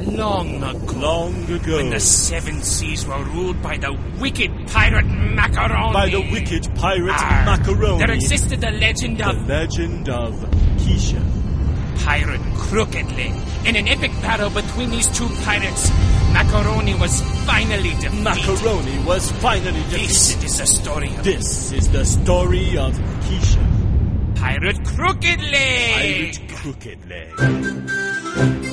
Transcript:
Long ago. Long ago. When the seven seas were ruled by the wicked pirate Macaroni. By the wicked pirate Macaroni. There existed the legend of... The legend of Keisha. Pirate Crooked Leg. In an epic battle between these two pirates, Macaroni was finally defeated. Macaroni was finally defeated. This is the story of... This is the story of Keisha. Pirate Crooked Leg. Pirate Crooked Leg.